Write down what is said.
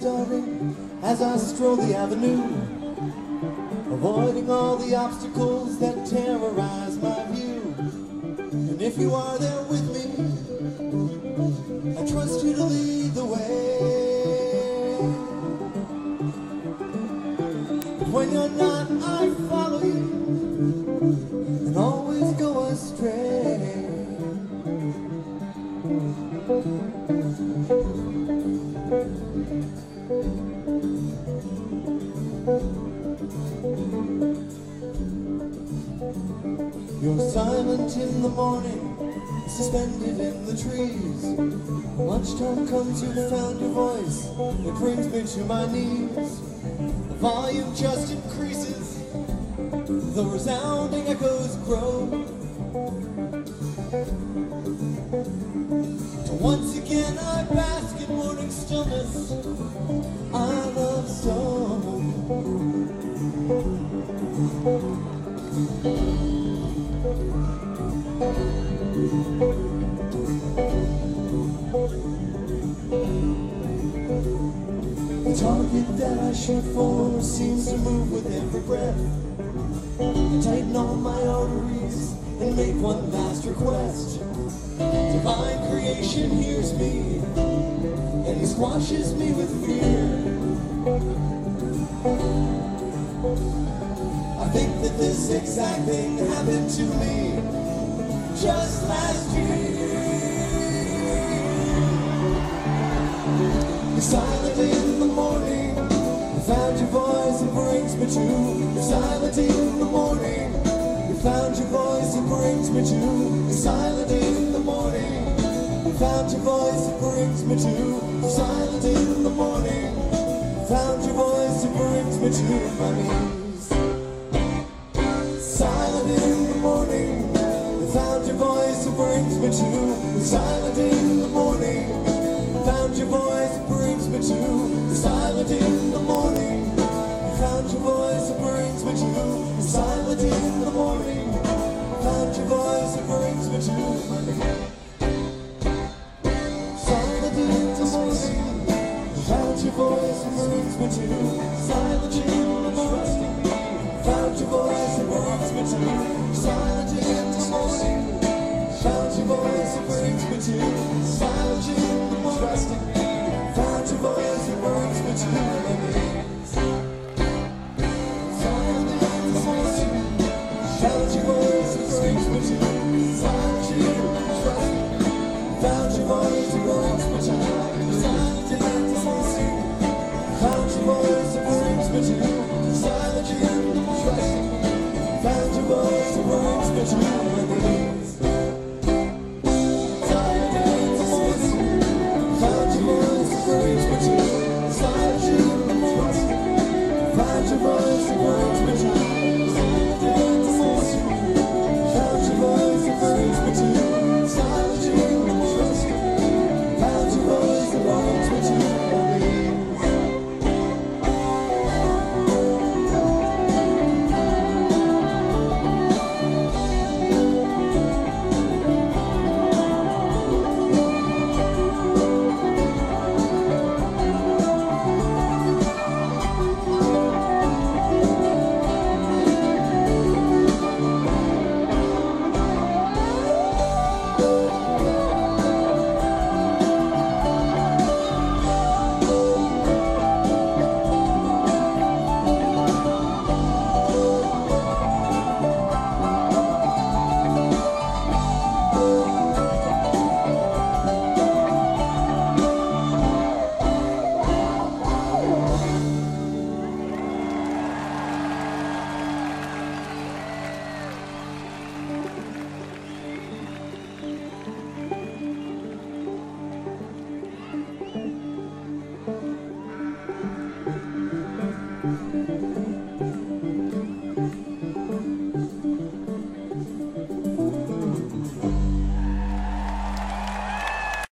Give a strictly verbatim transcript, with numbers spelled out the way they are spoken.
starting as I stroll the avenue, avoiding all the obstacles that terrorize my view. And if you are there with me, I trust you to lead the way. But when you're not, I follow you and always go astray. You're silent in the morning, suspended in the trees. Lunchtime comes, you've found your voice, it brings me to my knees. The volume just increases, the resounding echoes grow. So once again I bask in morning stillness, I love so. The target that I shoot for seems to move with every breath. I tighten all my arteries and make one last request. Divine creation hears me and he squashes me with fear. I think that this exact thing happened to me just last year. You're silent in the morning, you found your voice, it brings me to. You're silent in the morning, you found your voice, it brings me to. You're silent in the morning, you found your voice, it brings me to. You're silent in the morning, you found your voice, it brings me to my knees. Silent in the morning, you found your voice, it brings me to. You're silent in the morning, you found your voice, it brings me to. You're silent in the morning, you found your voice, it brings me to. You're silent in the morning, you found your voice, it brings me to my knees. Silent in the morning, you found your voice, it brings me to. Silent in the morning, found your voice, it brings me to. Silent in the morning, found your voice, it brings me to. Silent in the morning, found your voice, it brings me to my knees. Silent in the morning, found your voice, it brings me to. Silent in the morning, found your voice, it brings me to. Silent in the morning, found your voice, it brings me to. Silent in the morning, found your voice, it brings me to.